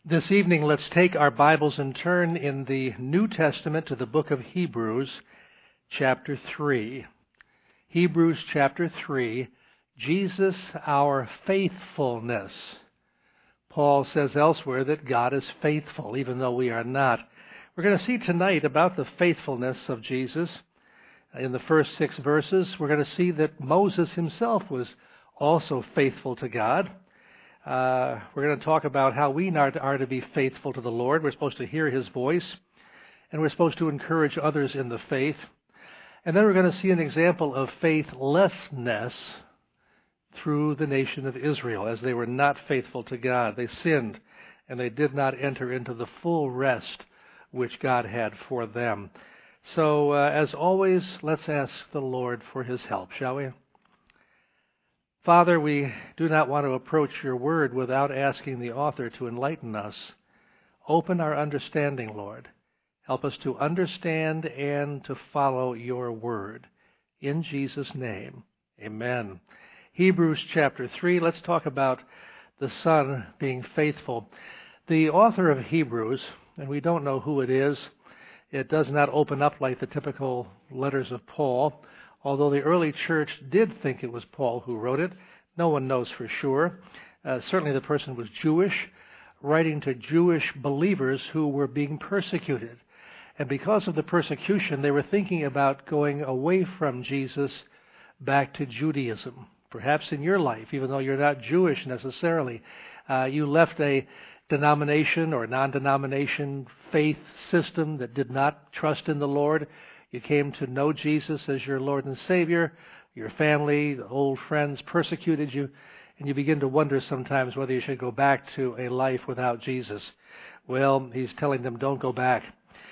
This evening, let's take our Bibles and turn in the New Testament to the book of Hebrews, chapter 3. Hebrews chapter 3, Jesus, our faithfulness. Paul says elsewhere that God is faithful, even though we are not. We're going to see tonight about the faithfulness of Jesus. In the first 6 verses, we're going to see that Moses himself was also faithful to God. We're going to talk about how we are to be faithful to the Lord. We're supposed to hear His voice, and we're supposed to encourage others in the faith. And then we're going to see an example of faithlessness through the nation of Israel, as they were not faithful to God. They sinned, and they did not enter into the full rest which God had for them. So, as always, let's ask the Lord for His help, shall we? Father, we do not want to approach your word without asking the author to enlighten us. Open our understanding, Lord. Help us to understand and to follow your word. In Jesus' name, amen. Hebrews chapter 3, let's talk about the Son being faithful. The author of Hebrews, and we don't know who it is, it does not open up like the typical letters of Paul. Although the early church did think it was Paul who wrote it, no one knows for sure. Certainly the person was Jewish, writing to Jewish believers who were being persecuted. And because of the persecution, they were thinking about going away from Jesus back to Judaism. Perhaps in your life, even though you're not Jewish necessarily, you left a denomination or non-denomination faith system that did not trust in the Lord. You came to know Jesus as your Lord and Savior. Your family, old friends persecuted you, and you begin to wonder sometimes whether you should go back to a life without Jesus. Well, he's telling them, don't go back.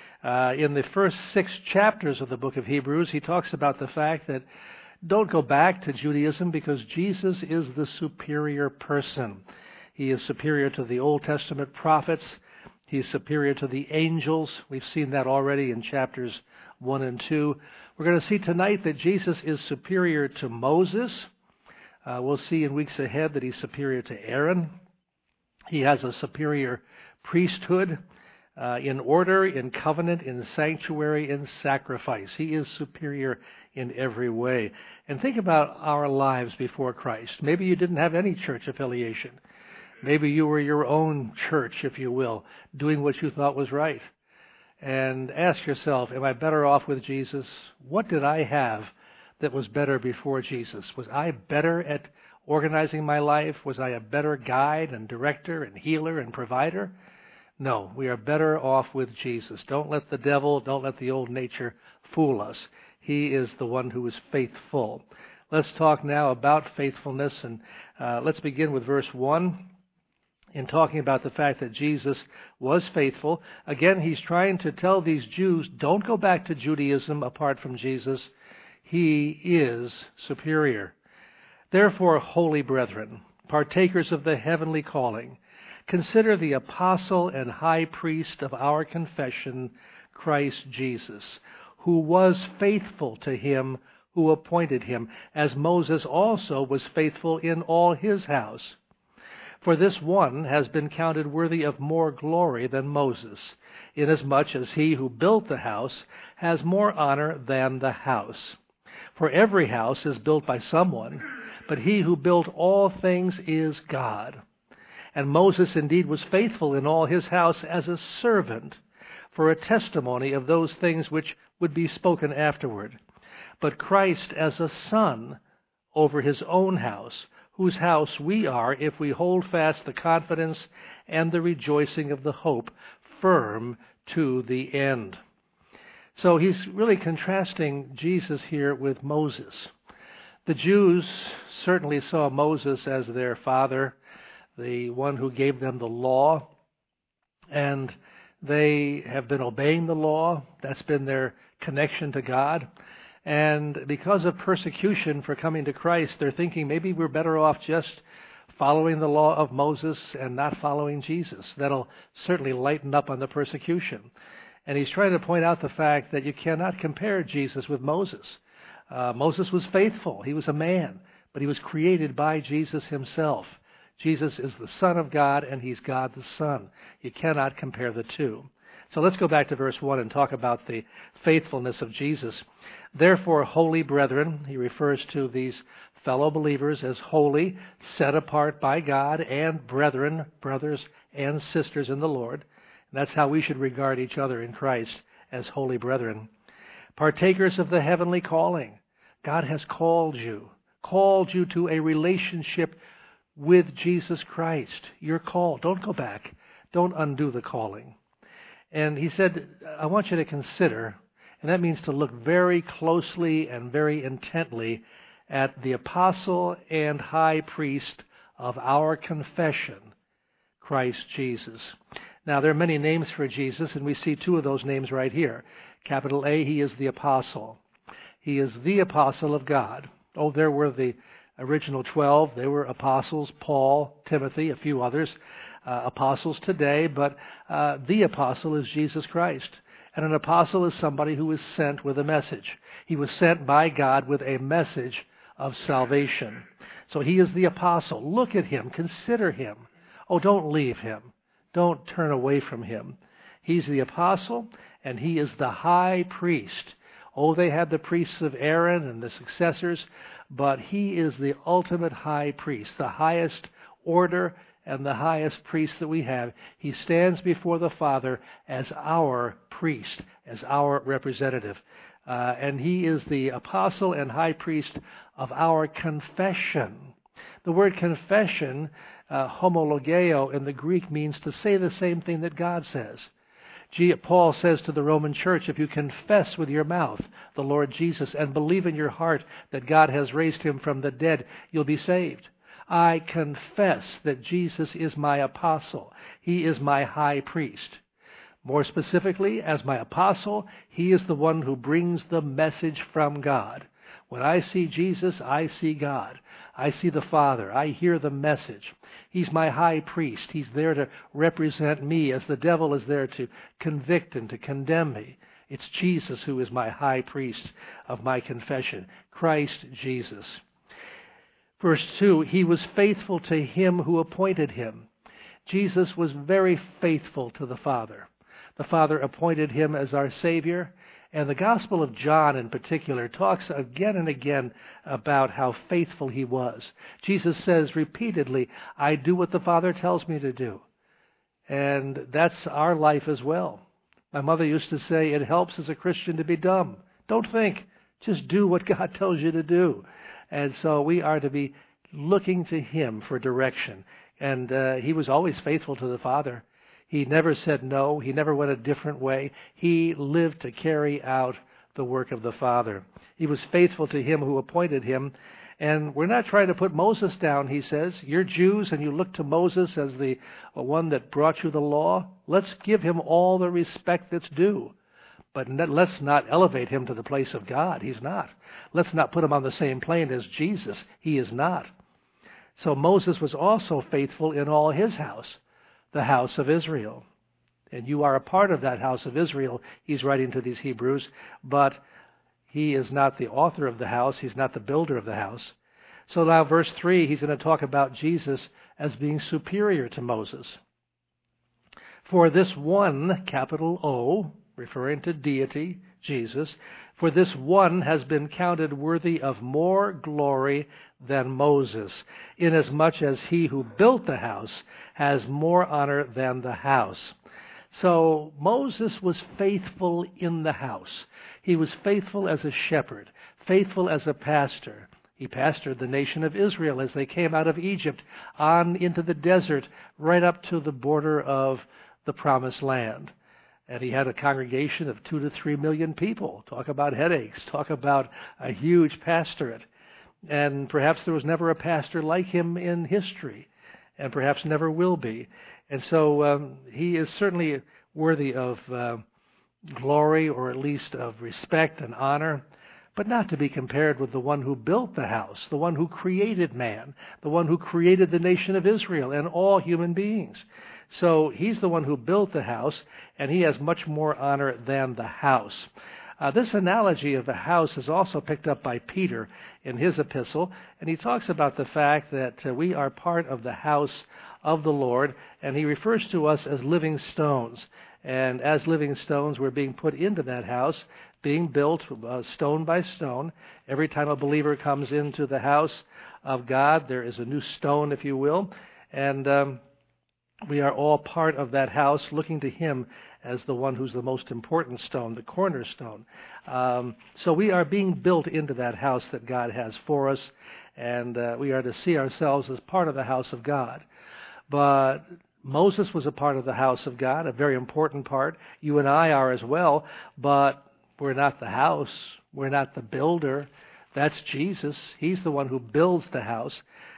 In the first 6 chapters of the book of Hebrews, he talks about the fact that don't go back to Judaism because Jesus is the superior person. He is superior to the Old Testament prophets. He's superior to the angels. We've seen that already in chapters 1 and 2. We're going to see tonight that Jesus is superior to Moses. We'll see in weeks ahead that he's superior to Aaron. He has a superior priesthood in order, in covenant, in sanctuary, in sacrifice. He is superior in every way. And think about our lives before Christ. Maybe you didn't have any church affiliation. Maybe you were your own church, if you will, doing what you thought was right. And ask yourself, am I better off with Jesus? What did I have that was better before Jesus? Was I better at organizing my life? Was I a better guide and director and healer and provider? No, we are better off with Jesus. Don't let the devil, don't let the old nature fool us. He is the one who is faithful. Let's talk now about faithfulness, and let's begin with verse 1. In talking about the fact that Jesus was faithful. Again, he's trying to tell these Jews, don't go back to Judaism apart from Jesus. He is superior. Therefore, holy brethren, partakers of the heavenly calling, consider the apostle and high priest of our confession, Christ Jesus, who was faithful to him who appointed him, as Moses also was faithful in all his house. For this one has been counted worthy of more glory than Moses, inasmuch as he who built the house has more honor than the house. For every house is built by someone, but he who built all things is God. And Moses indeed was faithful in all his house as a servant, for a testimony of those things which would be spoken afterward. But Christ as a son over his own house, whose house we are if we hold fast the confidence and the rejoicing of the hope firm to the end. So he's really contrasting Jesus here with Moses. The Jews certainly saw Moses as their father, the one who gave them the law, and they have been obeying the law. That's been their connection to God. And because of persecution for coming to Christ, they're thinking maybe we're better off just following the law of Moses and not following Jesus. That'll certainly lighten up on the persecution. And he's trying to point out the fact that you cannot compare Jesus with Moses. Moses was faithful. He was a man, but he was created by Jesus himself. Jesus is the Son of God, and he's God the Son. You cannot compare the two. So let's go back to verse 1 and talk about the faithfulness of Jesus. Therefore, holy brethren, he refers to these fellow believers as holy, set apart by God, and brethren, brothers and sisters in the Lord. And that's how we should regard each other in Christ, as holy brethren. Partakers of the heavenly calling. God has called you to a relationship with Jesus Christ. You're called. Don't go back. Don't undo the calling. And he said, I want you to consider, and that means to look very closely and very intently at the apostle and high priest of our confession, Christ Jesus. Now, there are many names for Jesus, and we see two of those names right here. Capital A, he is the apostle. He is the apostle of God. Oh, there were the original 12. They were apostles, Paul, Timothy, a few others, apostles today, but the apostle is Jesus Christ. And an apostle is somebody who is sent with a message. He was sent by God with a message of salvation. So he is the apostle. Look at him. Consider him. Oh, don't leave him. Don't turn away from him. He's the apostle, and he is the high priest. Oh, they had the priests of Aaron and the successors, but he is the ultimate high priest, the highest order and the highest priest that we have. He stands before the Father as our priest, as our representative. And he is the apostle and high priest of our confession. The word confession, homologeo in the Greek, means to say the same thing that God says. Paul says to the Roman church, if you confess with your mouth the Lord Jesus and believe in your heart that God has raised him from the dead, you'll be saved. I confess that Jesus is my apostle. He is my high priest. More specifically, as my apostle, he is the one who brings the message from God. When I see Jesus, I see God. I see the Father. I hear the message. He's my high priest. He's there to represent me as the devil is there to convict and to condemn me. It's Jesus who is my high priest of my confession, Christ Jesus. Verse 2, he was faithful to him who appointed him. Jesus was very faithful to the Father. The Father appointed him as our Savior. And the Gospel of John in particular talks again and again about how faithful he was. Jesus says repeatedly, I do what the Father tells me to do. And that's our life as well. My mother used to say, it helps as a Christian to be dumb. Don't think, just do what God tells you to do. And so we are to be looking to him for direction. And he was always faithful to the Father. He never said no. He never went a different way. He lived to carry out the work of the Father. He was faithful to him who appointed him. And we're not trying to put Moses down, he says. You're Jews and you look to Moses as the one that brought you the law. Let's give him all the respect that's due. But let's not elevate him to the place of God. He's not. Let's not put him on the same plane as Jesus. He is not. So Moses was also faithful in all his house, the house of Israel. And you are a part of that house of Israel, he's writing to these Hebrews, but he is not the author of the house. He's not the builder of the house. So now verse 3, he's going to talk about Jesus as being superior to Moses. For this one, capital O, referring to deity, Jesus, for this one has been counted worthy of more glory than Moses, inasmuch as he who built the house has more honor than the house. So Moses was faithful in the house. He was faithful as a shepherd, faithful as a pastor. He pastored the nation of Israel as they came out of Egypt on into the desert, right up to the border of the Promised Land. And he had a congregation of 2 to 3 million people. Talk about headaches. Talk about a huge pastorate. And perhaps there was never a pastor like him in history, and perhaps never will be. And so he is certainly worthy of glory, or at least of respect and honor, but not to be compared with the one who built the house, the one who created man, the one who created the nation of Israel and all human beings. So he's the one who built the house, and he has much more honor than the house. This analogy of a house is also picked up by Peter in his epistle, and he talks about the fact that we are part of the house of the Lord, and he refers to us as living stones. And as living stones, we're being put into that house, being built stone by stone. Every time a believer comes into the house of God, there is a new stone, if you will, and we are all part of that house, looking to him as the one who's the most important stone, the cornerstone. So we are being built into that house that God has for us, and we are to see ourselves as part of the house of God. But Moses was a part of the house of God, a very important part. You and I are as well, but we're not the house. We're not the builder. That's Jesus. He's the one who builds the house.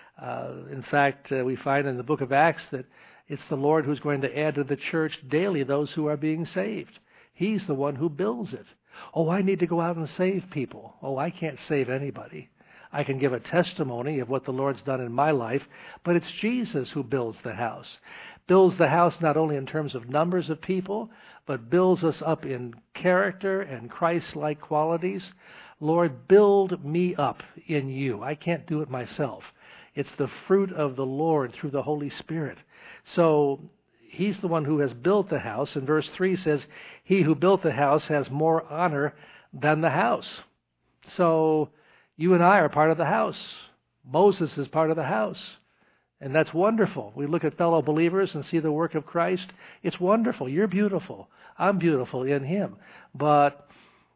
In fact, we find in the book of Acts that it's the Lord who's going to add to the church daily those who are being saved. He's the one who builds it. Oh, I need to go out and save people. Oh, I can't save anybody. I can give a testimony of what the Lord's done in my life, but it's Jesus who builds the house. Builds the house not only in terms of numbers of people, but builds us up in character and Christ-like qualities. Lord, build me up in you. I can't do it myself. It's the fruit of the Lord through the Holy Spirit. So he's the one who has built the house. And verse 3 says, he who built the house has more honor than the house. So you and I are part of the house. Moses is part of the house. And that's wonderful. We look at fellow believers and see the work of Christ. It's wonderful. You're beautiful. I'm beautiful in him. But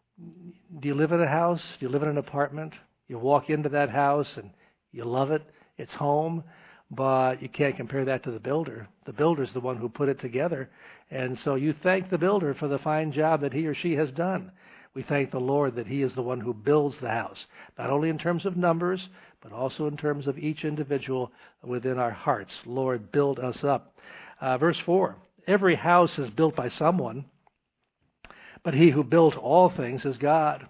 do you live in a house? Do you live in an apartment? You walk into that house and you love it. It's home. But you can't compare that to the builder. The builder's the one who put it together. And so you thank the builder for the fine job that he or she has done. We thank the Lord that he is the one who builds the house, not only in terms of numbers, but also in terms of each individual within our hearts. Lord, build us up. Verse 4, every house is built by someone, but he who built all things is God.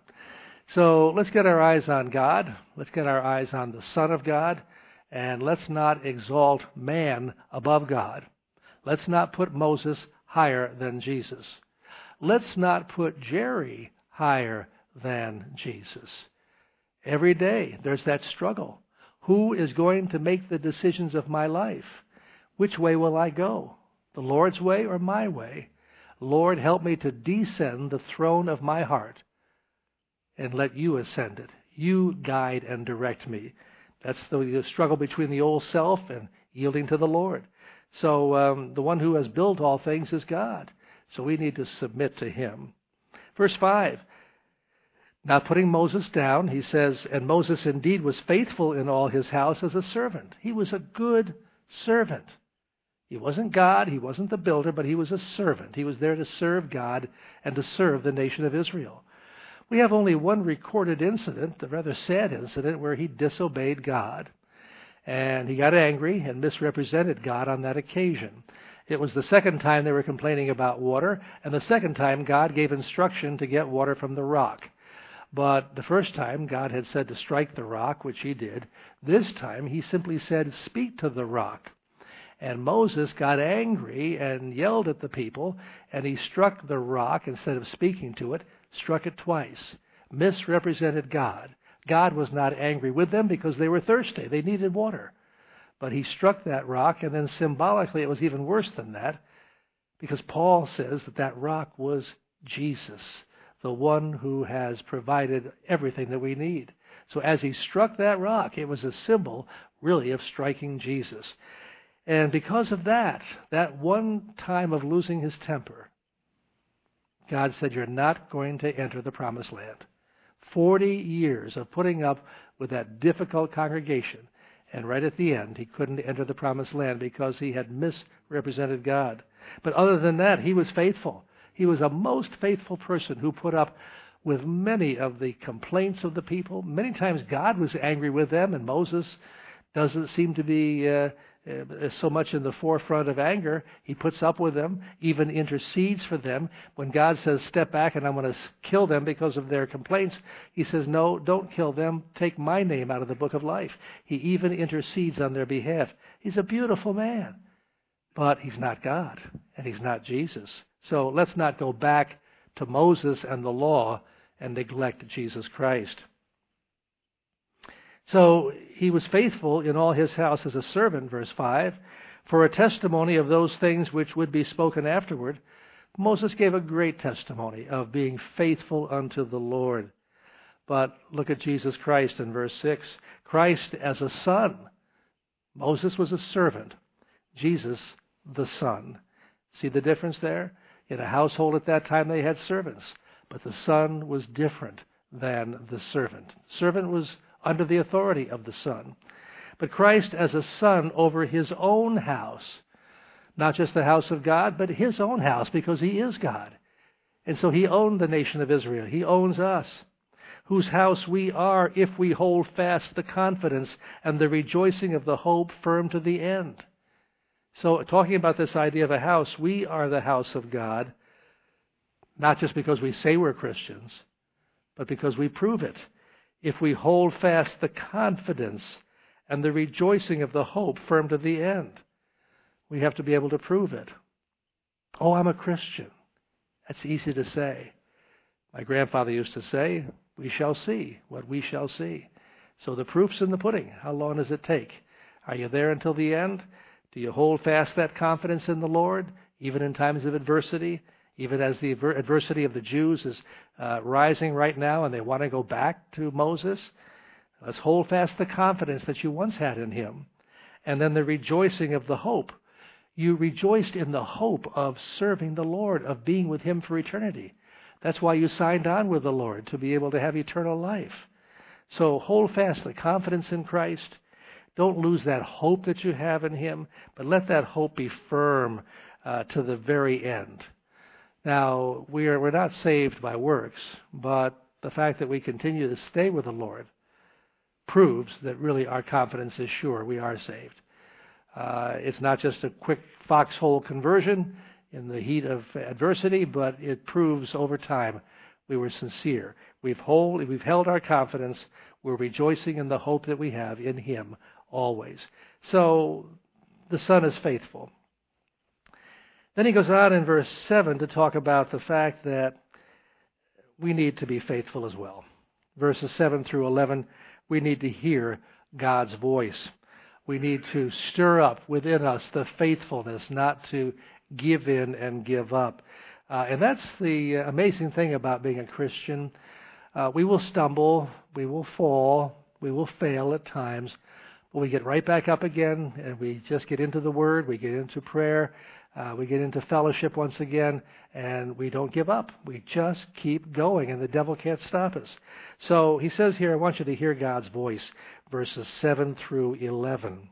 So let's get our eyes on God. Let's get our eyes on the Son of God. And let's not exalt man above God. Let's not put Moses higher than Jesus. Let's not put Jerry higher than Jesus. Every day there's that struggle. Who is going to make the decisions of my life? Which way will I go? The Lord's way or my way? Lord, help me to descend the throne of my heart and let you ascend it. You guide and direct me. That's the struggle between the old self and yielding to the Lord. So the one who has built all things is God. So we need to submit to him. Verse 5, not putting Moses down, he says, and Moses indeed was faithful in all his house as a servant. He was a good servant. He wasn't God, he wasn't the builder, but he was a servant. He was there to serve God and to serve the nation of Israel. We have only one recorded incident, a rather sad incident, where he disobeyed God. And he got angry and misrepresented God on that occasion. It was the second time they were complaining about water, and the second time God gave instruction to get water from the rock. But the first time God had said to strike the rock, which he did. This time he simply said, speak to the rock. And Moses got angry and yelled at the people, and he struck the rock instead of speaking to it, struck it twice, misrepresented God. God was not angry with them because they were thirsty. They needed water. But he struck that rock, and then symbolically it was even worse than that, because Paul says that that rock was Jesus, the one who has provided everything that we need. So as he struck that rock, it was a symbol, really, of striking Jesus. And because of that one time of losing his temper, God said, you're not going to enter the promised land. 40 years of putting up with that difficult congregation. And right at the end, he couldn't enter the promised land because he had misrepresented God. But other than that, he was faithful. He was a most faithful person who put up with many of the complaints of the people. Many times God was angry with them, and Moses doesn't seem to be so much in the forefront of anger. He puts up with them, even intercedes for them. When God says, step back and I'm going to kill them because of their complaints, he says, no, don't kill them. Take my name out of the book of life. He even intercedes on their behalf. He's a beautiful man, but he's not God, and he's not Jesus. So let's not go back to Moses and the law and neglect Jesus Christ. So he was faithful in all his house as a servant, verse 5, for a testimony of those things which would be spoken afterward. Moses gave a great testimony of being faithful unto the Lord. But look at Jesus Christ in verse 6. Christ as a son. Moses was a servant. Jesus, the son. See the difference there? In a household at that time they had servants, but the son was different than the servant. The servant was under the authority of the son. But Christ as a son over his own house, not just the house of God, but his own house, because he is God. And so he owned the nation of Israel. He owns us, whose house we are if we hold fast the confidence and the rejoicing of the hope firm to the end. So talking about this idea of a house, we are the house of God, not just because we say we're Christians, but because we prove it. If we hold fast the confidence and the rejoicing of the hope firm to the end, we have to be able to prove it. Oh, I'm a Christian. That's easy to say. My grandfather used to say, we shall see what we shall see. So the proof's in the pudding. How long does it take? Are you there until the end? Do you hold fast that confidence in the Lord, even in times of adversity, even as the adversity of the Jews is rising right now and they want to go back to Moses? Let's hold fast the confidence that you once had in him. And then the rejoicing of the hope. You rejoiced in the hope of serving the Lord, of being with him for eternity. That's why you signed on with the Lord, to be able to have eternal life. So hold fast the confidence in Christ. Don't lose that hope that you have in him, but let that hope be firm to the very end. Now, we're not saved by works, but the fact that we continue to stay with the Lord proves that really our confidence is sure. We are saved. It's not just a quick foxhole conversion in the heat of adversity, but it proves over time we were sincere. We've held our confidence. We're rejoicing in the hope that we have in him always. So the Son is faithful. Then he goes on in verse 7 to talk about the fact that we need to be faithful as well. Verses 7 through 11, we need to hear God's voice. We need to stir up within us the faithfulness, not to give in and give up. And that's the amazing thing about being a Christian. We will stumble, we will fall, we will fail at times, but we get right back up again and we just get into the Word, we get into prayer, we get into fellowship once again, and we don't give up. We just keep going, and the devil can't stop us. So he says here, I want you to hear God's voice, verses 7 through 11.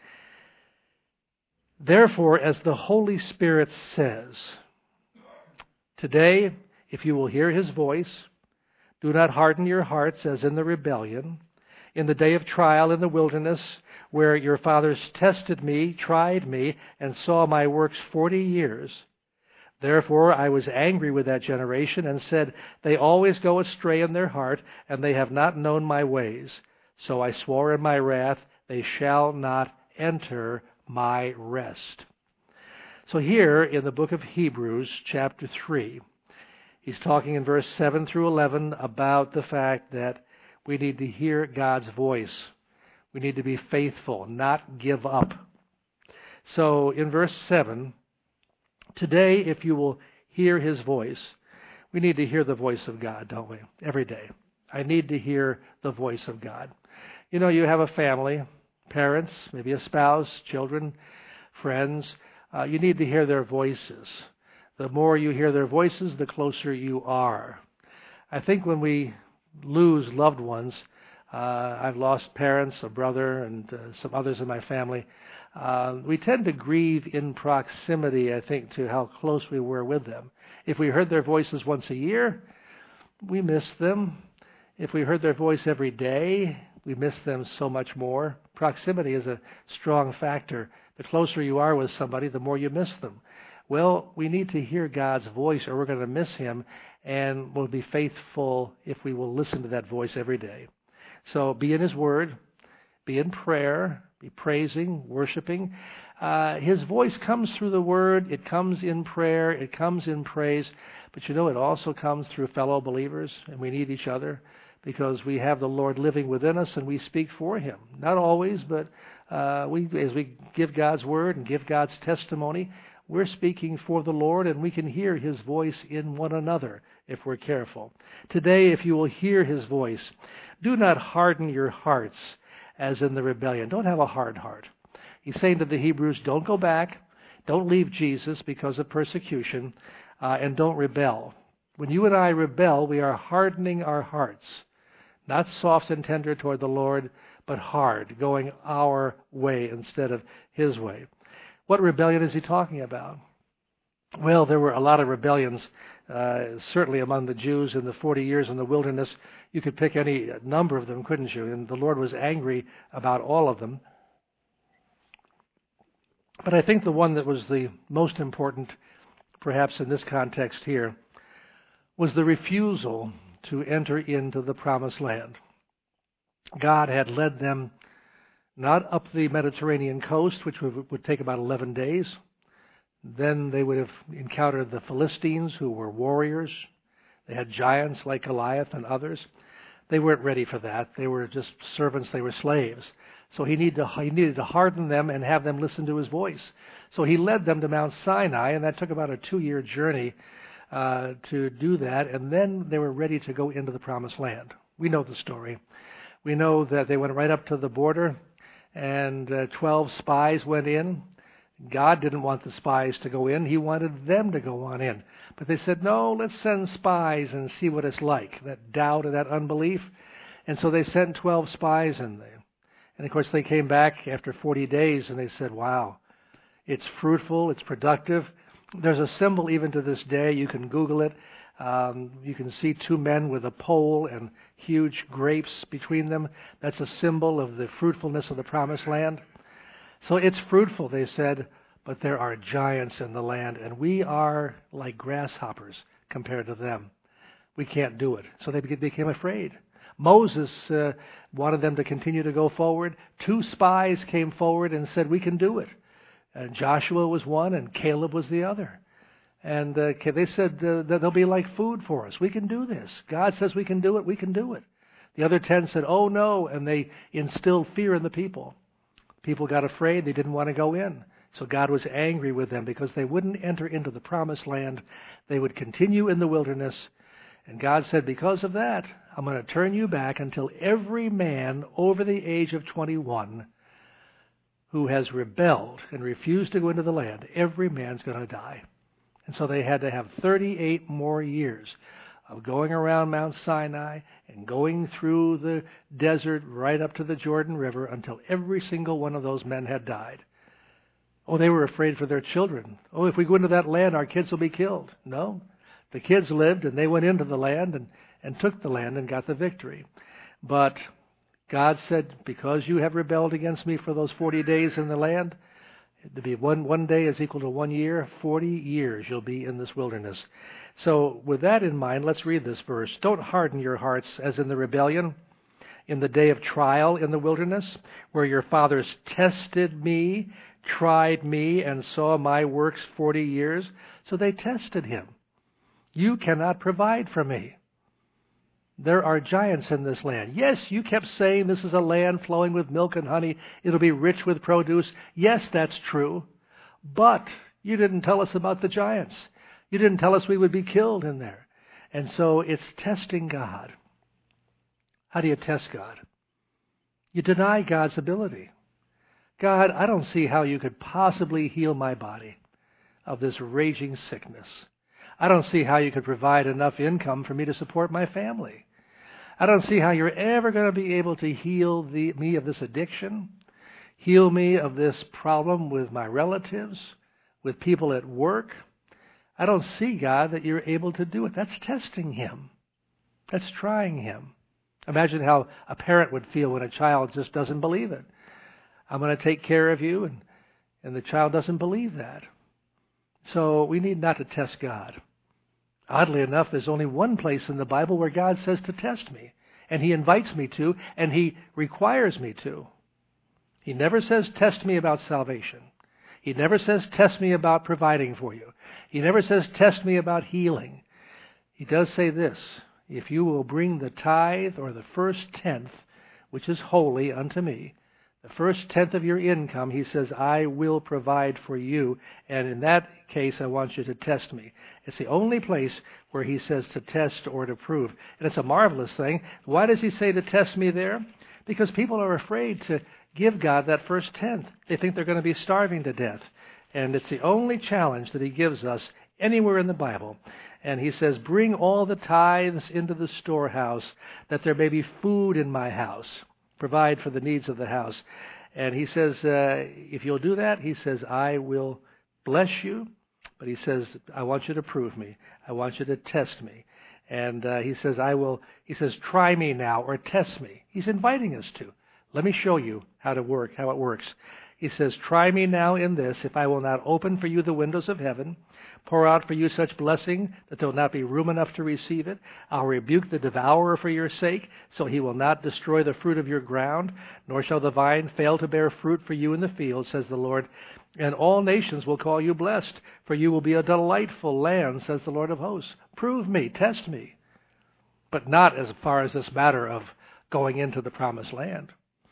Therefore, as the Holy Spirit says, today, if you will hear his voice, do not harden your hearts as in the rebellion, in the day of trial in the wilderness, where your fathers tested me, tried me, and saw my works 40 years. Therefore I was angry with that generation and said, they always go astray in their heart, and they have not known my ways. So I swore in my wrath, they shall not enter my rest. So here in the book of Hebrews, chapter 3, he's talking in verse 7 through 11 about the fact that we need to hear God's voice. We need to be faithful, not give up. So in verse 7, today if you will hear his voice, we need to hear the voice of God, don't we? Every day. I need to hear the voice of God. You know, you have a family, parents, maybe a spouse, children, friends. You need to hear their voices. The more you hear their voices, the closer you are. I think when we lose loved ones, I've lost parents, a brother, and some others in my family. We tend to grieve in proximity, I think, to how close we were with them. If we heard their voices once a year, we miss them. If we heard their voice every day, we miss them so much more. Proximity is a strong factor. The closer you are with somebody, the more you miss them. Well, we need to hear God's voice or we're going to miss him, and we'll be faithful if we will listen to that voice every day. So be in his word, be in prayer, be praising, worshiping. His voice comes through the Word. It comes in prayer. It comes in praise. But it also comes through fellow believers, and we need each other because we have the Lord living within us, and we speak for Him. Not always, but as we give God's Word and give God's testimony, we're speaking for the Lord, and we can hear His voice in one another if we're careful. Today, if you will hear His voice, do not harden your hearts as in the rebellion. Don't have a hard heart. He's saying to the Hebrews, don't go back, don't leave Jesus because of persecution, and don't rebel. When you and I rebel, we are hardening our hearts. Not soft and tender toward the Lord, but hard, going our way instead of His way. What rebellion is he talking about? Well, there were a lot of rebellions, certainly among the Jews in the 40 years in the wilderness. You could pick any number of them, couldn't you? And the Lord was angry about all of them. But I think the one that was the most important, perhaps in this context here, was the refusal to enter into the promised land. God had led them not up the Mediterranean coast, which would take about 11 days. Then they would have encountered the Philistines, who were warriors. They had giants like Goliath and others. They weren't ready for that. They were just servants. They were slaves. So he needed to harden them and have them listen to his voice. So he led them to Mount Sinai, and that took about a 2-year journey to do that. And then they were ready to go into the promised land. We know the story. We know that they went right up to the border, and 12 spies went in. God didn't want the spies to go in. He wanted them to go on in. But they said, no, let's send spies and see what it's like, that doubt and that unbelief. And so they sent 12 spies in there. And, of course, they came back after 40 days, and they said, wow, it's fruitful, it's productive. There's a symbol even to this day. You can Google it. You can see 2 men with a pole and huge grapes between them. That's a symbol of the fruitfulness of the promised land. So it's fruitful, they said, but there are giants in the land, and we are like grasshoppers compared to them. We can't do it. So they became afraid. Moses wanted them to continue to go forward. 2 spies came forward and said, we can do it. And Joshua was one, and Caleb was the other. And they said that they'll be like food for us. We can do this. God says we can do it. We can do it. The other 10 said, oh, no, and they instilled fear in the people. People got afraid. They didn't want to go in. So God was angry with them because they wouldn't enter into the promised land. They would continue in the wilderness. And God said, because of that, I'm going to turn you back until every man over the age of 21 who has rebelled and refused to go into the land, every man's going to die. And so they had to have 38 more years of going around Mount Sinai and going through the desert right up to the Jordan River until every single one of those men had died. Oh, they were afraid for their children. Oh, if we go into that land, our kids will be killed. No, the kids lived, and they went into the land and took the land and got the victory. But God said, because you have rebelled against me for those 40 days in the land, to be one day is equal to 1 year, 40 years you'll be in this wilderness. So with that in mind, let's read this verse. Don't harden your hearts as in the rebellion, in the day of trial in the wilderness, where your fathers tested me, tried me, and saw my works 40 years. So they tested him. You cannot provide for me. There are giants in this land. Yes, you kept saying this is a land flowing with milk and honey. It'll be rich with produce. Yes, that's true. But you didn't tell us about the giants. You didn't tell us we would be killed in there. And so it's testing God. How do you test God? You deny God's ability. God, I don't see how you could possibly heal my body of this raging sickness. I don't see how you could provide enough income for me to support my family. I don't see how you're ever going to be able to heal me of this addiction, heal me of this problem with my relatives, with people at work. I don't see, God, that you're able to do it. That's testing him. That's trying him. Imagine how a parent would feel when a child just doesn't believe it. I'm going to take care of you, and the child doesn't believe that. So we need not to test God. Oddly enough, there's only one place in the Bible where God says to test me, and he invites me to, and he requires me to. He never says, test me about salvation. He never says, test me about providing for you. He never says, test me about healing. He does say this, if you will bring the tithe or the first tenth, which is holy unto me, the first tenth of your income, he says, I will provide for you. And in that case, I want you to test me. It's the only place where he says to test or to prove. And it's a marvelous thing. Why does he say to test me there? Because people are afraid to give God that first tenth. They think they're going to be starving to death. And it's the only challenge that he gives us anywhere in the Bible. And he says, bring all the tithes into the storehouse, that there may be food in my house. Provide for the needs of the house. And he says, if you'll do that, he says, I will bless you. But he says, I want you to prove me. I want you to test me. And he says, try me now or test me. He's inviting us to. Let me show you how it works. He says, try me now in this, if I will not open for you the windows of heaven, pour out for you such blessing that there will not be room enough to receive it. I'll rebuke the devourer for your sake, so he will not destroy the fruit of your ground, nor shall the vine fail to bear fruit for you in the field, says the Lord. And all nations will call you blessed, for you will be a delightful land, says the Lord of hosts. Prove me, test me. But not as far as this matter of going into the promised land.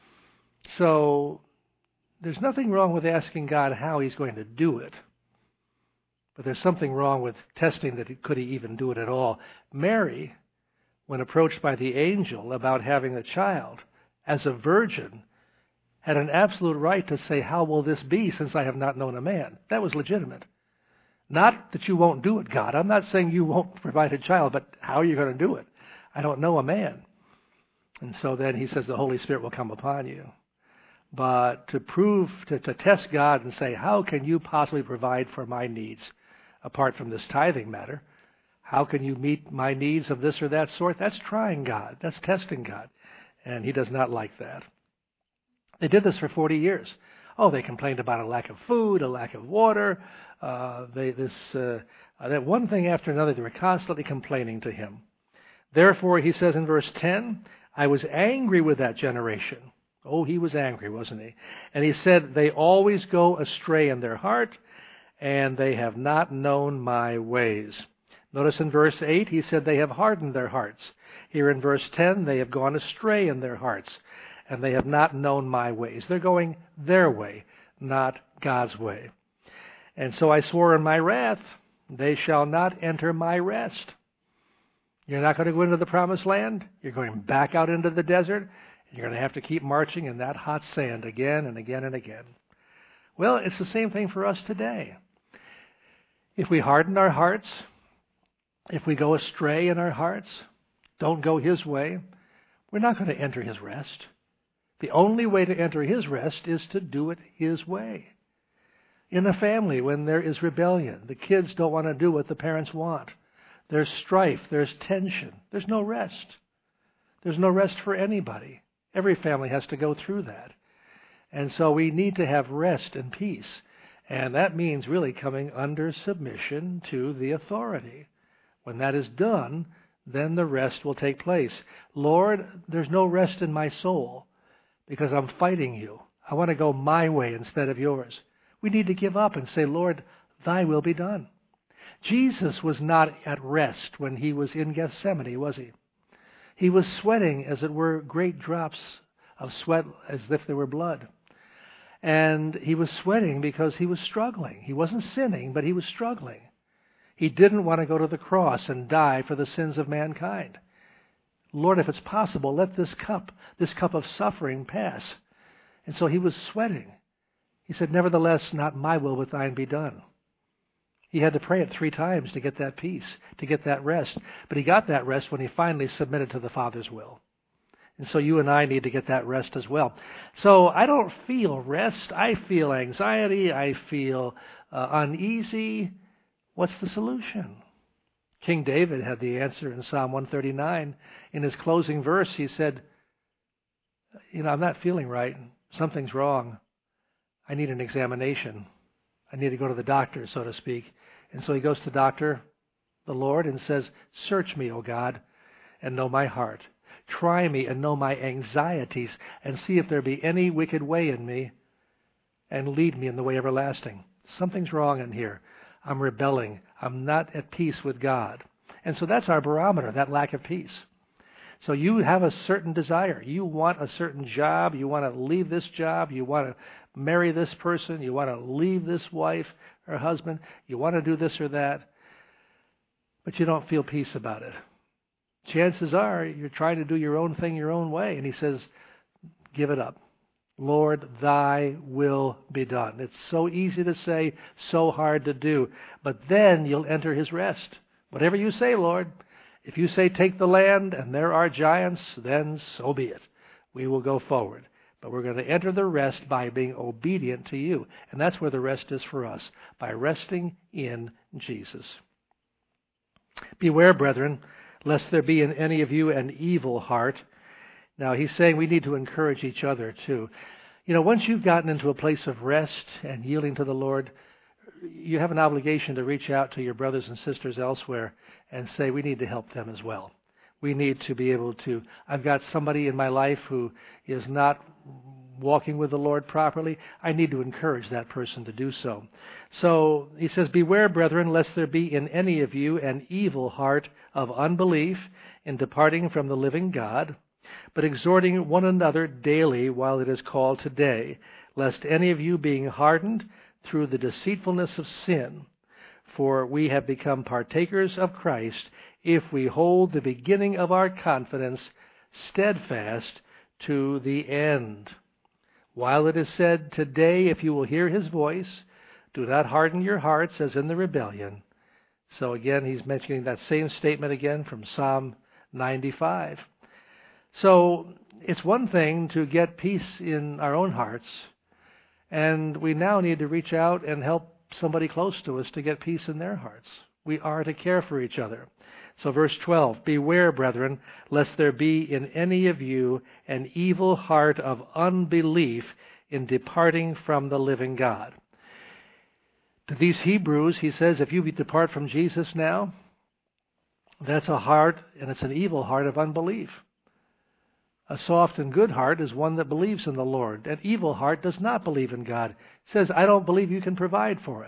So there's nothing wrong with asking God how he's going to do it. But there's something wrong with testing that could he even do it at all. Mary, when approached by the angel about having a child, as a virgin, had an absolute right to say, how will this be since I have not known a man? That was legitimate. Not that you won't do it, God. I'm not saying you won't provide a child, but how are you going to do it? I don't know a man. And so then he says the Holy Spirit will come upon you. But to test God and say, how can you possibly provide for my needs apart from this tithing matter? How can you meet my needs of this or that sort? That's trying God. That's testing God. And he does not like that. They did this for 40 years. Oh, they complained about a lack of food, a lack of water. That one thing after another, they were constantly complaining to him. Therefore, he says in verse 10, I was angry with that generation. Oh, he was angry, wasn't he? And he said, they always go astray in their heart, and they have not known my ways. Notice in verse 8, he said they have hardened their hearts. Here in verse 10, they have gone astray in their hearts, and they have not known my ways. They're going their way, not God's way. And so I swore in my wrath, they shall not enter my rest. You're not going to go into the promised land. You're going back out into the desert. You're going to have to keep marching in that hot sand again and again and again. Well, it's the same thing for us today. If we harden our hearts, if we go astray in our hearts, don't go his way, we're not going to enter his rest. The only way to enter his rest is to do it his way. In a family, when there is rebellion, the kids don't want to do what the parents want. There's strife, there's tension. There's no rest. There's no rest for anybody. Every family has to go through that. And so we need to have rest and peace. And that means really coming under submission to the authority. When that is done, then the rest will take place. Lord, there's no rest in my soul because I'm fighting you. I want to go my way instead of yours. We need to give up and say, Lord, thy will be done. Jesus was not at rest when he was in Gethsemane, was he? He was sweating, as it were, great drops of sweat as if they were blood. And he was sweating because he was struggling. He wasn't sinning, but he was struggling. He didn't want to go to the cross and die for the sins of mankind. Lord, if it's possible, let this cup of suffering pass. And so he was sweating. He said, nevertheless, not my will, but thine be done. He had to pray it 3 times to get that peace, to get that rest. But he got that rest when he finally submitted to the Father's will. And so you and I need to get that rest as well. So I don't feel rest. I feel anxiety. I feel uneasy. What's the solution? King David had the answer in Psalm 139. In his closing verse, he said, I'm not feeling right. Something's wrong. I need an examination. I need to go to the doctor, so to speak. And so he goes to the doctor, the Lord, and says, search me, O God, and know my heart. Try me and know my anxieties, and see if there be any wicked way in me, and lead me in the way everlasting. Something's wrong in here. I'm rebelling. I'm not at peace with God. And so that's our barometer, that lack of peace. So you have a certain desire. You want a certain job. You want to leave this job. You want to marry this person. You want to leave this wife or husband. You want to do this or that. But you don't feel peace about it. Chances are you're trying to do your own thing your own way. And he says, give it up. Lord, thy will be done. It's so easy to say, so hard to do. But then you'll enter his rest. Whatever you say, Lord, if you say take the land and there are giants, then so be it. We will go forward. But we're going to enter the rest by being obedient to you. And that's where the rest is for us, by resting in Jesus. Beware, brethren, lest there be in any of you an evil heart. Now, he's saying we need to encourage each other, too. You know, once you've gotten into a place of rest and yielding to the Lord, you have an obligation to reach out to your brothers and sisters elsewhere and say, we need to help them as well. We need to be able to, I've got somebody in my life who is not walking with the Lord properly. I need to encourage that person to do so. So he says, beware, brethren, lest there be in any of you an evil heart of unbelief in departing from the living God, but exhorting one another daily while it is called today, lest any of you being hardened through the deceitfulness of sin, for we have become partakers of Christ if we hold the beginning of our confidence steadfast to the end. While it is said, today, if you will hear his voice, do not harden your hearts as in the rebellion. So again, he's mentioning that same statement again from Psalm 95. So it's one thing to get peace in our own hearts, and we now need to reach out and help somebody close to us to get peace in their hearts. We are to care for each other. So verse 12, beware, brethren, lest there be in any of you an evil heart of unbelief in departing from the living God. To these Hebrews, he says, if you depart from Jesus now, that's a heart, and it's an evil heart of unbelief. A soft and good heart is one that believes in the Lord. An evil heart does not believe in God. It says, I don't believe you can provide for us.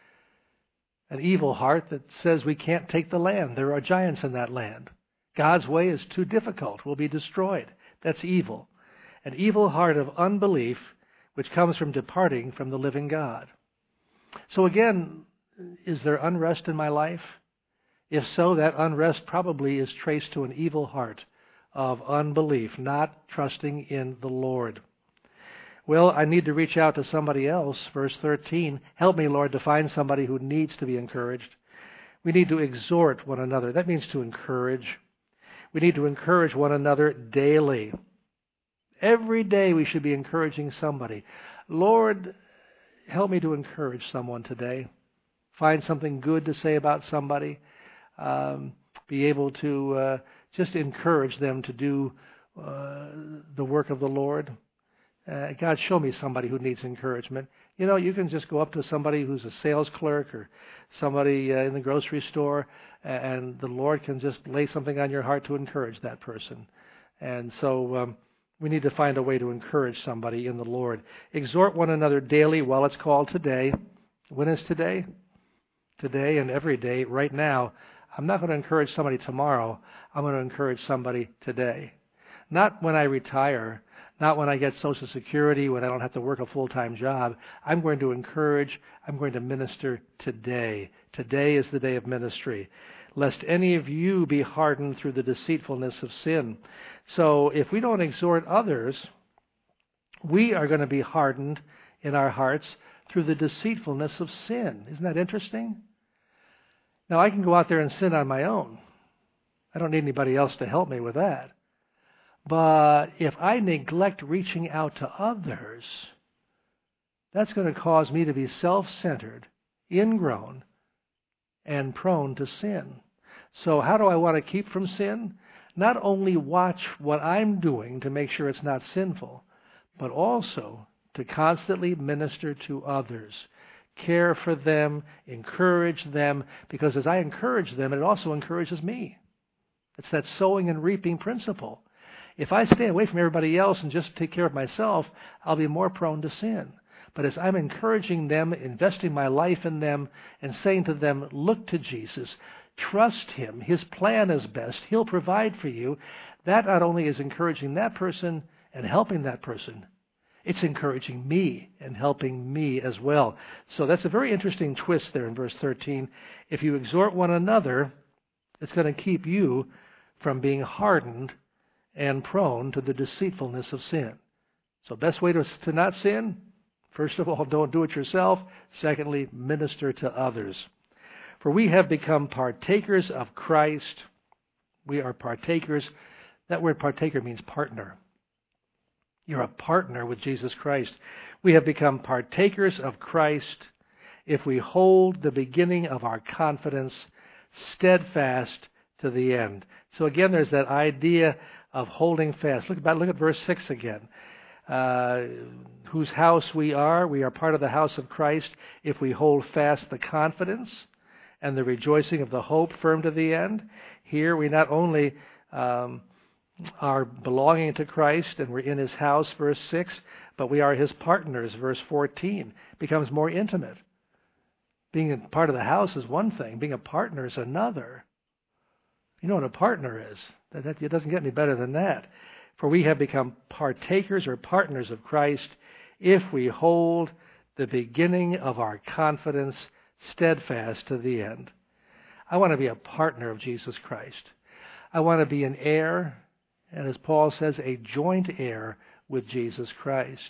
An evil heart that says we can't take the land. There are giants in that land. God's way is too difficult. We'll be destroyed. That's evil. An evil heart of unbelief which comes from departing from the living God. So again, is there unrest in my life? If so, that unrest probably is traced to an evil heart of unbelief, not trusting in the Lord. Well, I need to reach out to somebody else. Verse 13, help me, Lord, to find somebody who needs to be encouraged. We need to exhort one another. That means to encourage. We need to encourage one another daily. Every day we should be encouraging somebody. Lord, help me to encourage someone today. Find something good to say about somebody. Be able to just encourage them to do the work of the Lord. God, show me somebody who needs encouragement. You know, you can just go up to somebody who's a sales clerk or somebody in the grocery store, and the Lord can just lay something on your heart to encourage that person. And so we need to find a way to encourage somebody in the Lord. Exhort one another daily while it's called today. When is today? Today and every day, right now. I'm not going to encourage somebody tomorrow. I'm going to encourage somebody today. Not when I retire, not when I get Social Security, when I don't have to work a full-time job. I'm going to encourage, I'm going to minister today. Today is the day of ministry. Lest any of you be hardened through the deceitfulness of sin. So if we don't exhort others, we are going to be hardened in our hearts through the deceitfulness of sin. Isn't that interesting? Now, I can go out there and sin on my own. I don't need anybody else to help me with that. But if I neglect reaching out to others, that's going to cause me to be self-centered, ingrown, and prone to sin. So how do I want to keep from sin? Not only watch what I'm doing to make sure it's not sinful, but also to constantly minister to others. Care for them, encourage them, because as I encourage them, it also encourages me. It's that sowing and reaping principle. If I stay away from everybody else and just take care of myself, I'll be more prone to sin. But as I'm encouraging them, investing my life in them, and saying to them, look to Jesus, trust Him, His plan is best, He'll provide for you, that not only is encouraging that person and helping that person, it's encouraging me and helping me as well. So that's a very interesting twist there in verse 13. If you exhort one another, it's going to keep you from being hardened and prone to the deceitfulness of sin. So best way to not sin? First of all, don't do it yourself. Secondly, minister to others. For we have become partakers of Christ. We are partakers. That word partaker means partner. You're a partner with Jesus Christ. We have become partakers of Christ if we hold the beginning of our confidence steadfast to the end. So again, there's that idea of holding fast. Look at verse 6 again. Whose house we are part of the house of Christ if we hold fast the confidence and the rejoicing of the hope firm to the end. Here we not only are belonging to Christ and we're in His house, verse 6, but we are His partners, verse 14. Becomes more intimate. Being a part of the house is one thing. Being a partner is another. You know what a partner is. It doesn't get any better than that. For we have become partakers or partners of Christ if we hold the beginning of our confidence steadfast to the end. I want to be a partner of Jesus Christ. I want to be an heir, and as Paul says, a joint heir with Jesus Christ.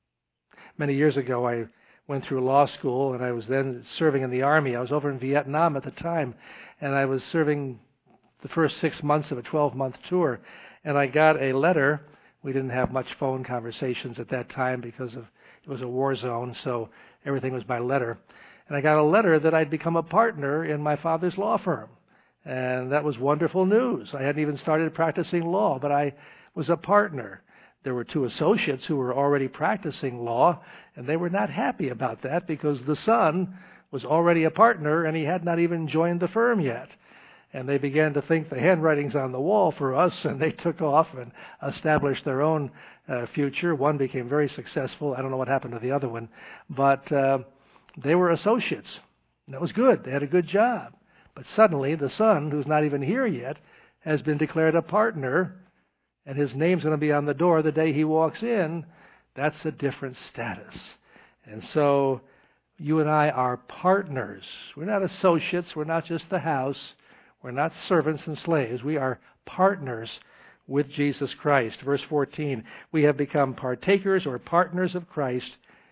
Many years ago, I went through law school, and I was then serving in the Army. I was over in Vietnam at the time, and I was serving the first 6 months of a 12-month tour. And I got a letter. We didn't have much phone conversations at that time because it was a war zone, so everything was by letter. And I got a letter that I'd become a partner in my father's law firm. And that was wonderful news. I hadn't even started practicing law, but I was a partner. There were 2 associates who were already practicing law, and they were not happy about that because the son was already a partner and he had not even joined the firm yet. And they began to think the handwriting's on the wall for us, and they took off and established their own future. One became very successful. I don't know what happened to the other one. But they were associates. And that was good. They had a good job. But suddenly, the son, who's not even here yet, has been declared a partner, and his name's going to be on the door the day he walks in. That's a different status. And so you and I are partners. We're not associates. We're not just the house. We're not servants and slaves. We are partners with Jesus Christ. Verse 14, we have become partakers or partners of Christ.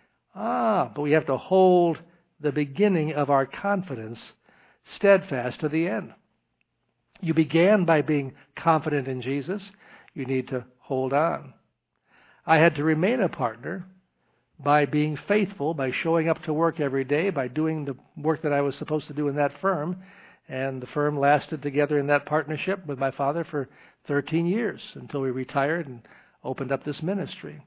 But we have to hold the beginning of our confidence steadfast to the end. You began by being confident in Jesus. You need to hold on. I had to remain a partner by being faithful, by showing up to work every day, by doing the work that I was supposed to do in that firm. And the firm lasted together in that partnership with my father for 13 years until we retired and opened up this ministry.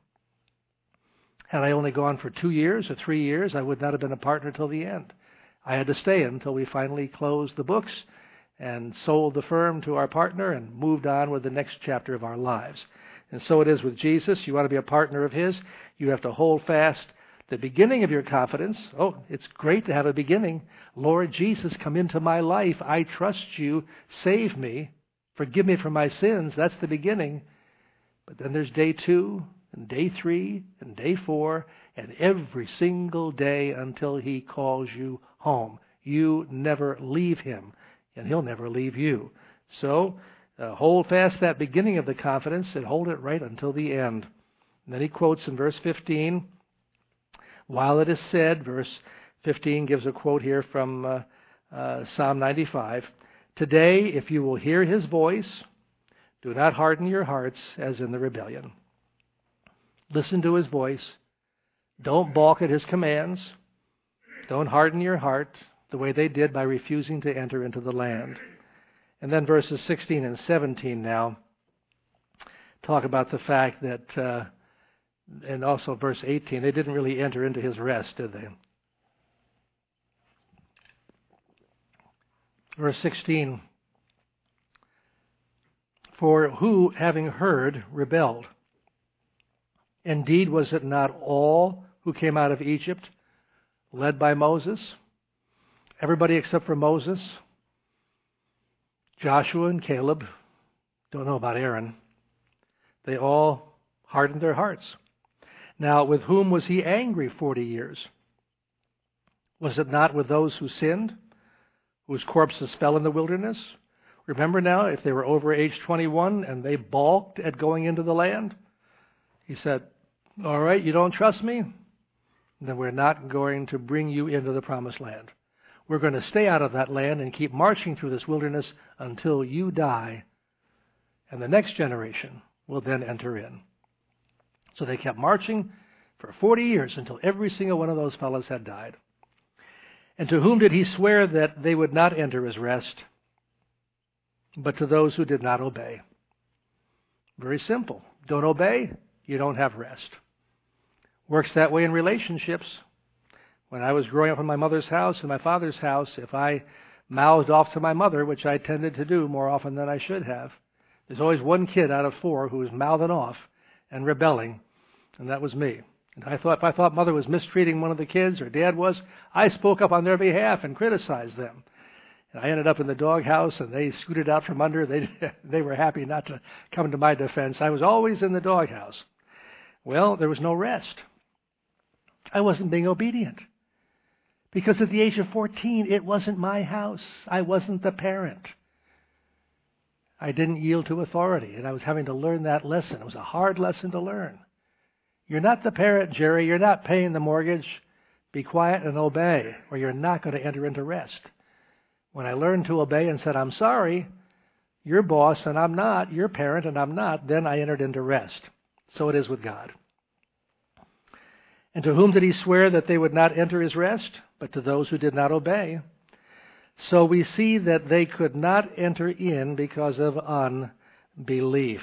Had I only gone for 2 years or 3 years, I would not have been a partner till the end. I had to stay until we finally closed the books and sold the firm to our partner and moved on with the next chapter of our lives. And so it is with Jesus. You want to be a partner of His. You have to hold fast the beginning of your confidence. Oh, it's great to have a beginning. Lord Jesus, come into my life. I trust you. Save me. Forgive me for my sins. That's the beginning. But then there's day 2 and day 3 and day 4 and every single day until He calls you home. You never leave Him, and He'll never leave you. So hold fast that beginning of the confidence and hold it right until the end. And then he quotes in verse 15, while it is said, verse 15 gives a quote here from Psalm 95, today, if you will hear His voice, do not harden your hearts as in the rebellion. Listen to His voice. Don't balk at His commands. Don't harden your heart the way they did by refusing to enter into the land. And then verses 16 and 17 now talk about the fact that, and also verse 18, they didn't really enter into His rest, did they? Verse 16, For who, having heard, rebelled? Indeed, was it not all who came out of Egypt led by Moses? Everybody except for Moses, Joshua and Caleb, don't know about Aaron. They all hardened their hearts. Now, with whom was he angry 40 years? Was it not with those who sinned, whose corpses fell in the wilderness? Remember now, if they were over age 21 and they balked at going into the land, he said, all right, you don't trust me? Then we're not going to bring you into the promised land. We're going to stay out of that land and keep marching through this wilderness until you die, and the next generation will then enter in. So they kept marching for 40 years until every single one of those fellows had died. And to whom did he swear that they would not enter his rest? But to those who did not obey. Very simple. Don't obey, you don't have rest. Works that way in relationships. When I was growing up in my mother's house and my father's house, if I mouthed off to my mother, which I tended to do more often than I should have, there's always one kid out of 4 who was mouthing off and rebelling, and that was me. And if I thought mother was mistreating one of the kids, or dad was, I spoke up on their behalf and criticized them. And I ended up in the doghouse, and they scooted out from under. They were happy not to come to my defense. I was always in the doghouse. Well, there was no rest. I wasn't being obedient. Because at the age of 14, it wasn't my house. I wasn't the parent. I didn't yield to authority, and I was having to learn that lesson. It was a hard lesson to learn. You're not the parent, Jerry. You're not paying the mortgage. Be quiet and obey, or you're not going to enter into rest. When I learned to obey and said, I'm sorry, you're boss and I'm not, you're parent and I'm not, then I entered into rest. So it is with God. And to whom did he swear that they would not enter his rest? But to those who did not obey. So we see that they could not enter in because of unbelief.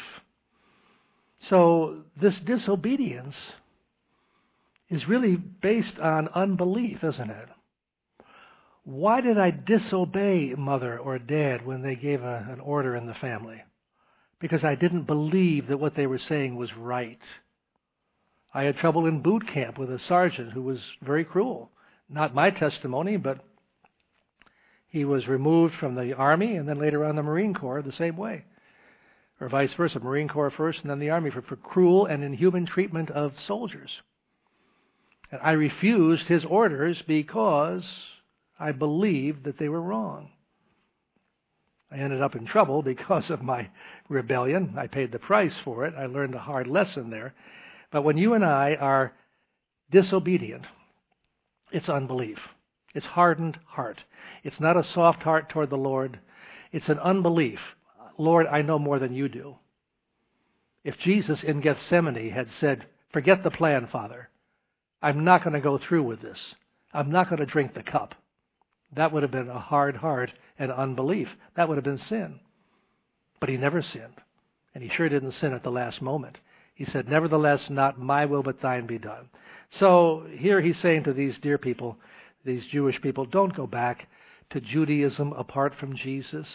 So this disobedience is really based on unbelief, isn't it? Why did I disobey mother or dad when they gave an order in the family? Because I didn't believe that what they were saying was right. I had trouble in boot camp with a sergeant who was very cruel. Not my testimony, but he was removed from the Army and then later on the Marine Corps the same way. Or vice versa, Marine Corps first and then the Army for cruel and inhuman treatment of soldiers. And I refused his orders because I believed that they were wrong. I ended up in trouble because of my rebellion. I paid the price for it. I learned a hard lesson there. But when you and I are disobedient, it's unbelief. It's hardened heart. It's not a soft heart toward the Lord. It's an unbelief. Lord, I know more than you do. If Jesus in Gethsemane had said, forget the plan, Father. I'm not going to go through with this. I'm not going to drink the cup. That would have been a hard heart and unbelief. That would have been sin. But he never sinned. And he sure didn't sin at the last moment. He said, nevertheless, not my will, but thine be done. So here he's saying to these dear people, these Jewish people, don't go back to Judaism apart from Jesus.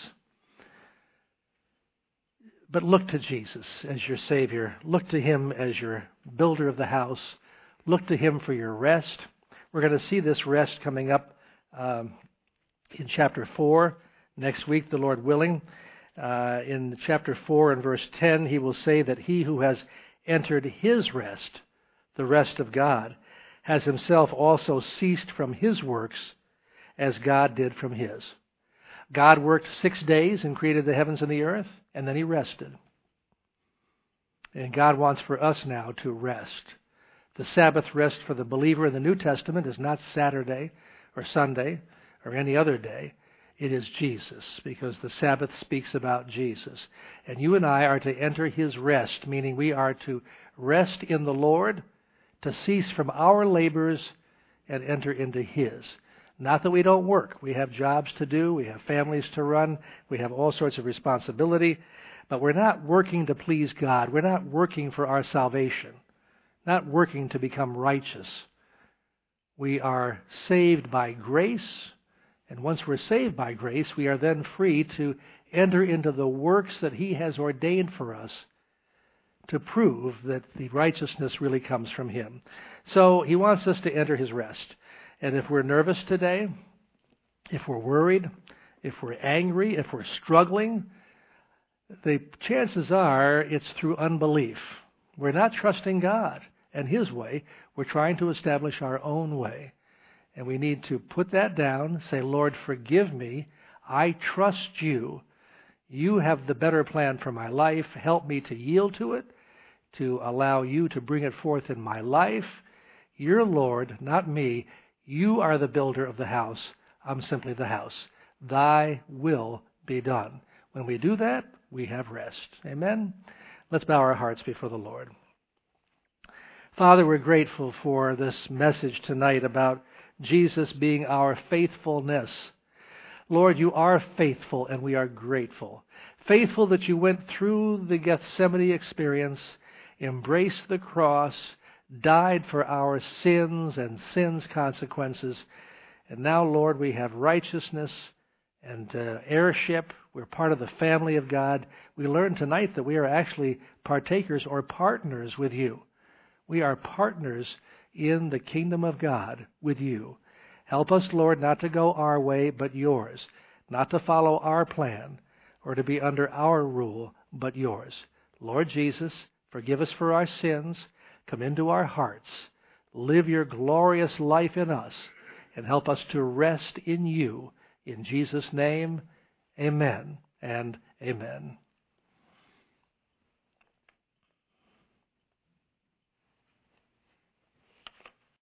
But look to Jesus as your Savior. Look to him as your builder of the house. Look to him for your rest. We're going to see this rest coming up in chapter 4 next week, the Lord willing. In chapter 4 and verse 10, he will say that he who has entered his rest, the rest of God, has himself also ceased from his works as God did from his. God worked 6 days and created the heavens and the earth, and then he rested. And God wants for us now to rest. The Sabbath rest for the believer in the New Testament is not Saturday or Sunday or any other day. It is Jesus, because the Sabbath speaks about Jesus. And you and I are to enter his rest, meaning we are to rest in the Lord, to cease from our labors and enter into his. Not that we don't work. We have jobs to do. We have families to run. We have all sorts of responsibility. But we're not working to please God. We're not working for our salvation. Not working to become righteous. We are saved by grace. And once we're saved by grace, we are then free to enter into the works that He has ordained for us to prove that the righteousness really comes from Him. So He wants us to enter His rest. And if we're nervous today, if we're worried, if we're angry, if we're struggling, the chances are it's through unbelief. We're not trusting God and His way. We're trying to establish our own way. And we need to put that down, say, Lord, forgive me. I trust You. You have the better plan for my life. Help me to yield to it, to allow You to bring it forth in my life. You're Lord, not me. You are the builder of the house. I'm simply the house. Thy will be done. When we do that, we have rest. Amen? Let's bow our hearts before the Lord. Father, we're grateful for this message tonight about Jesus being our faithfulness. Lord, You are faithful, and we are grateful. Faithful that You went through the Gethsemane experience, embraced the cross, died for our sins and sin's consequences. And now, Lord, we have righteousness and heirship. We're part of the family of God. We learned tonight that we are actually partakers or partners with You. We are partners in the kingdom of God with You. Help us, Lord, not to go our way, but Yours, not to follow our plan or to be under our rule, but Yours. Lord Jesus, forgive us for our sins. Come into our hearts. Live Your glorious life in us, and help us to rest in You. In Jesus' name, amen and amen.